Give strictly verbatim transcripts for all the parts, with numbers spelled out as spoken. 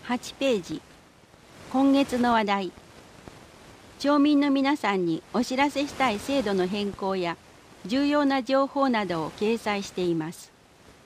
はちページ、今月の話題。町民の皆さんにお知らせしたい制度の変更や重要な情報などを掲載しています。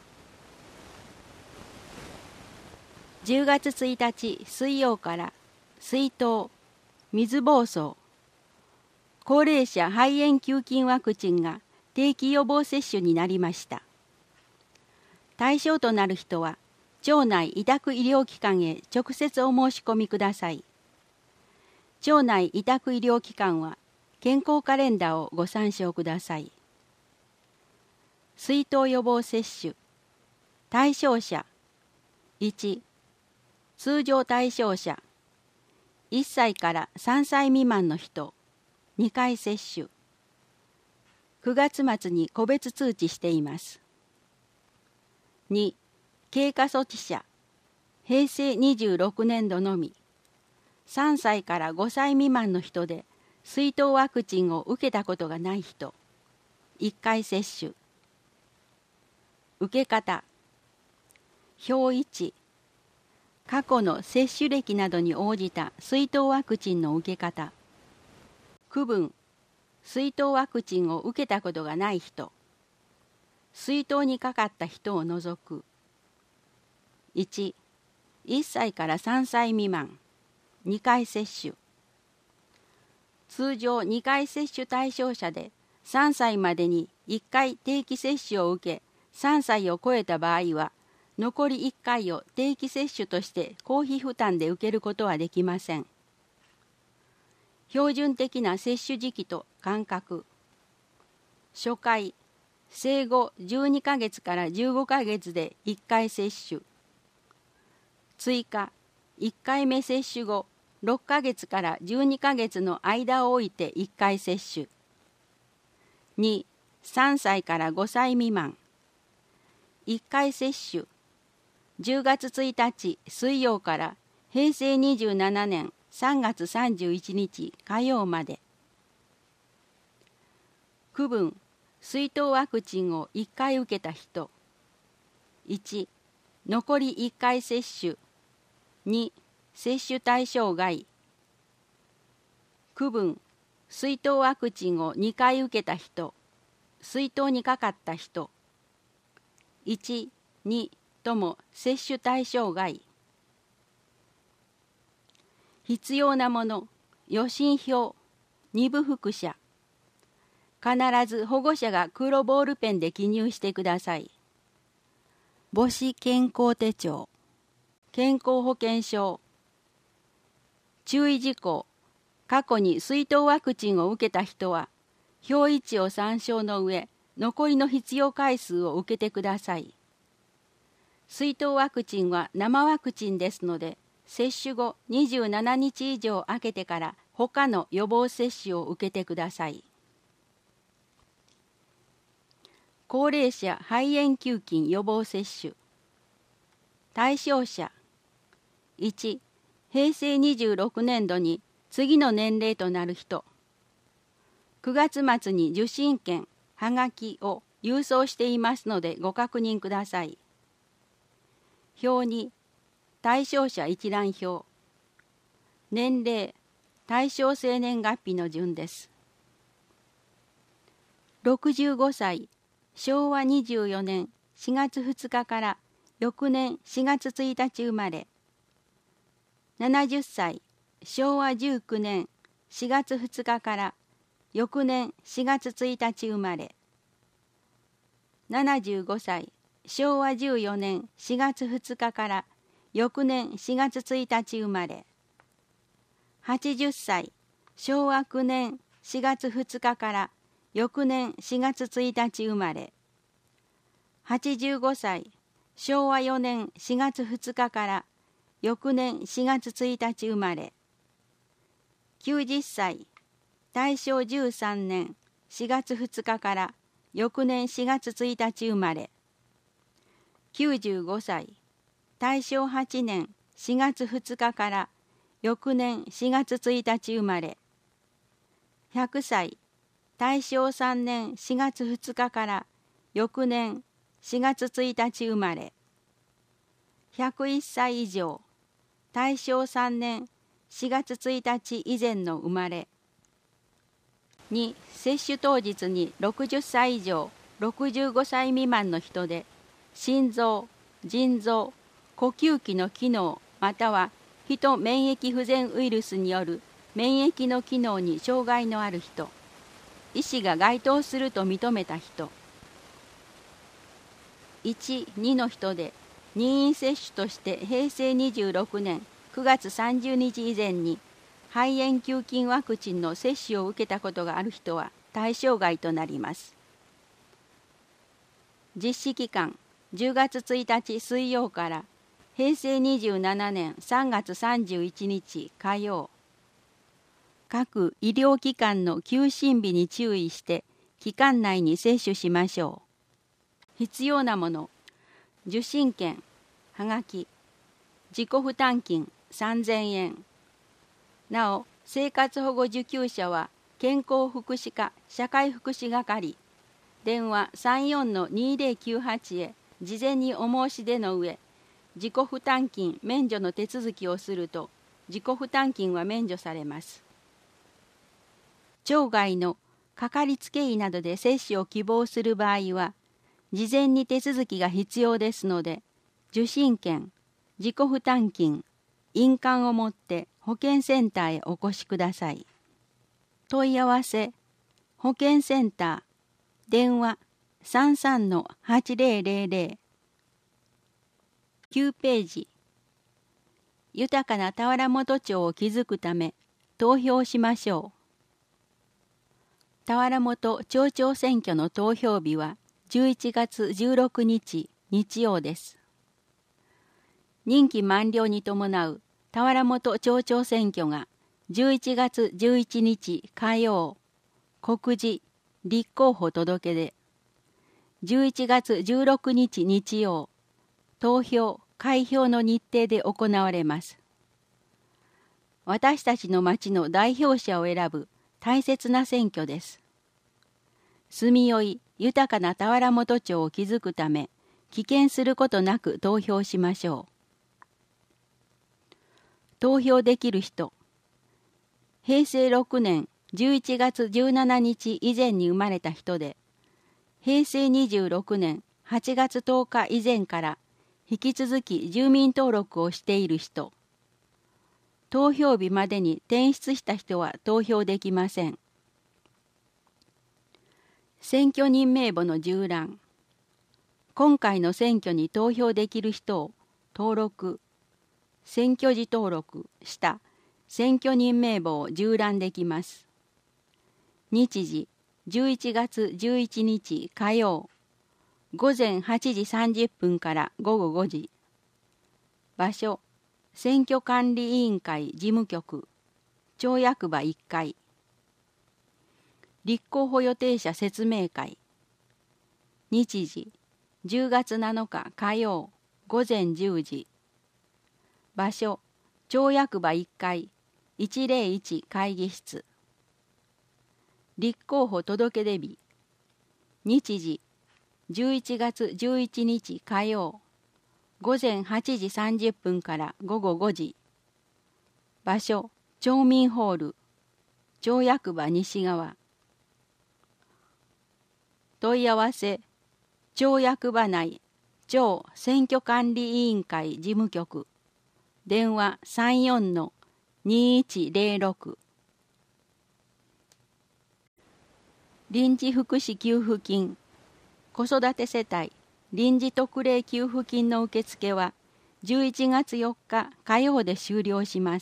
じゅうがつついたち水曜から水痘、水疱瘡、高齢者肺炎球菌ワクチンが定期予防接種になりました。対象となる人は町内委託医療機関へ直接お申し込みください。町内委託医療機関は健康カレンダーをご参照ください。水痘予防接種。対象者いち、通常対象者いっさいからさんさい未満の人、にかい接種。くがつ末に個別通知しています。に、経過措置者、へいせいにじゅうろくねんどのみ、さんさいからごさい未満の人で水痘ワクチンを受けたことがない人、いっかい接種。受け方。表いち、過去の接種歴などに応じた水痘ワクチンの受け方。区分、水痘ワクチンを受けたことがない人、水痘にかかった人を除く。いち、いっさいからさんさい未満、にかい接種。通常にかい接種対象者でさんさいまでにいっかい定期接種を受け、さんさいを超えた場合は、残りいっかいを定期接種として公費負担で受けることはできません。標準的な接種時期と間隔。初回、生後じゅうにかげつからじゅうごかげつでいっかい接種。追加、いっかいめ接種後、ろっかげつからじゅうにかげつの間を置いていっかい接種。に、さんさいからごさい未満。いっかい接種。じゅうがつついたち水曜からへいせいにじゅうななねんさんがつさんじゅういちにち火曜まで。区分、水痘ワクチンをいっかい受けた人。いち、残りいっかい接種。に、接種対象外。区分、水痘ワクチンをにかい受けた人。水痘にかかった人。いち、にとも接種対象外。必要なもの、予診票、二部複写。必ず保護者が黒ボールペンで記入してください。母子健康手帳、健康保険証。注意事項、過去に水痘ワクチンを受けた人は、表いちを参照の上、残りの必要回数を受けてください。水痘ワクチンは生ワクチンですので、接種後にじゅうななにち以上空けてから他の予防接種を受けてください。高齢者肺炎球菌予防接種。対象者いち、へいせいにじゅうろくねんどに次の年齢となる人。くがつ末に受診券、はがきを郵送していますのでご確認ください。表に、対象者一覧表。年齢、対象生年月日の順です。ろくじゅうごさい、しょうわにじゅうよねんしがつふつかから翌年しがつついたち生まれ。ななじゅっさい、しょうわじゅうきゅうねんしがつふつかから翌年しがつついたち生まれ。ななじゅうごさい、しょうわじゅうよねんしがつふつかから翌年しがつついたち生まれ。はちじゅっさい、しょうわきゅうねんしがつふつかから翌年しがつついたち生まれ。はちじゅうごさい、しょうわよねんしがつふつかから翌年しがつついたち生まれ。きゅうじゅっさい、たいしょうじゅうさんねんしがつふつかから翌年しがつついたち生まれ。きゅうじゅうごさい、たいしょうはちねんしがつふつかから翌年しがつついたち生まれ。ひゃくさい、たいしょうさんねんしがつふつかから翌年しがつついたち生まれ。ひゃくいっさい以上、 大正さんねんしがつついたち以前の生まれ。に、接種当日にろくじゅっさい以上、ろくじゅうごさい未満の人で、心臓、腎臓、呼吸器の機能または人免疫不全ウイルスによる免疫の機能に障害のある人、医師が該当すると認めた人。いち、にの人で任意接種としてへいせいにじゅうろくねんくがつさんじゅうにち以前に肺炎球菌ワクチンの接種を受けたことがある人は対象外となります。実施期間じゅうがつついたち水曜からへいせいにじゅうななねんさんがつさんじゅういちにち火曜。各医療機関の休診日に注意して期間内に接種しましょう。必要なもの、受診券、はがき、自己負担金さんぜんえん。なお、生活保護受給者は健康福祉課社会福祉係、電話 さんよんのにぜろきゅうはち へ事前にお申し出の上、自己負担金免除の手続きをすると自己負担金は免除されます。町外のかかりつけ医などで接種を希望する場合は、事前に手続きが必要ですので、受診券、自己負担金、印鑑を持って保健センターへお越しください。問い合わせ、保健センター、電話 さんさんのはちぜろぜろぜろ。きゅうページ。豊かな田原本町を築くため投票しましょう。田原本町長選挙の投票日はじゅういちがつじゅうろくにち日曜です。任期満了に伴う田原本町長選挙がじゅういちがつじゅういちにち火曜、告示、立候補届出。じゅういちがつじゅうろくにち日曜、投票・開票の日程で行われます。私たちの町の代表者を選ぶ大切な選挙です。住みよい豊かな田原本町を築くため、棄権することなく投票しましょう。投票できる人、へいせいろくねんじゅういちがつじゅうしちにち以前に生まれた人で、へいせいにじゅうろくねんはちがつとおか以前から引き続き住民登録をしている人、投票日までに転出した人は投票できません。選挙人名簿の縦覧。今回の選挙に投票できる人を登録、選挙時登録した選挙人名簿を縦覧できます。日時じゅういちがつじゅういちにち火曜、ごぜんはちじさんじゅっぷんからごごごじ。場所、選挙管理委員会事務局、町役場いっかい。立候補予定者説明会。日時、じゅうがつなのか火曜、ごぜんじゅうじ。場所、町役場いっかい、いちぜろいち会議室。立候補届出日。日時、じゅういちがつじゅういちにち火曜、ごぜんはちじさんじゅっぷんからごごごじ。場所、町民ホール、町役場西側。問い合わせ、町役場内、町選挙管理委員会事務局、電話 さんよんのにいちぜろろく。臨時福祉給付金、子育て世帯臨時特例給付金の受付はじゅういちがつよっか火曜で終了します。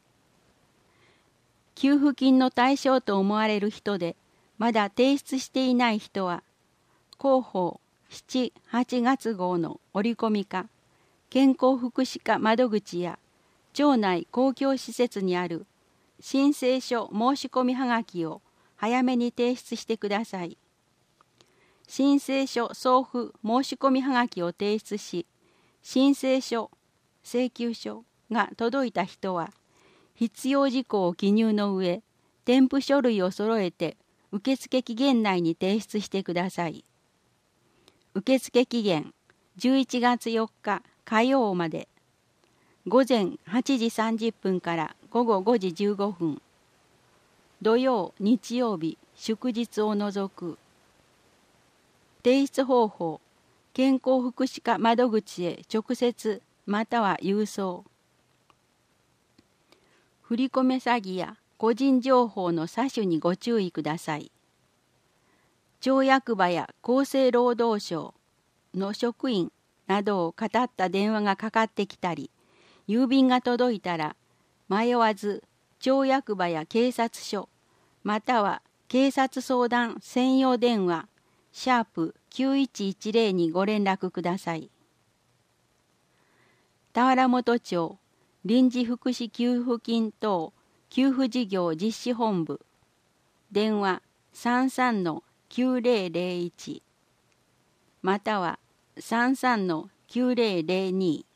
給付金の対象と思われる人でまだ提出していない人は、広報しち、はちがつ号の折り込み課、健康福祉課窓口や町内公共施設にある申請書申し込みはがきを早めに提出してください。申請書送付申し込みはがきを提出し、申請書、請求書が届いた人は、必要事項を記入の上、添付書類を揃えて受付期限内に提出してください。受付期限じゅういちがつよっか火曜まで。 午前はちじさんじゅっぷんから午後ごじじゅうごふん、土曜、日曜日、祝日を除く。提出方法、健康福祉課窓口へ直接または郵送。振り込め詐欺や個人情報の詐取にご注意ください。町役場や厚生労働省の職員などをかたった電話がかかってきたり、郵便が届いたら、迷わず町役場や警察署、または警察相談専用電話、シャープきゅういちいちゼロにご連絡ください。田原本町臨時福祉給付金等給付事業実施本部、電話 さんさんのきゅうゼロゼロいち または さんさんのきゅうゼロゼロに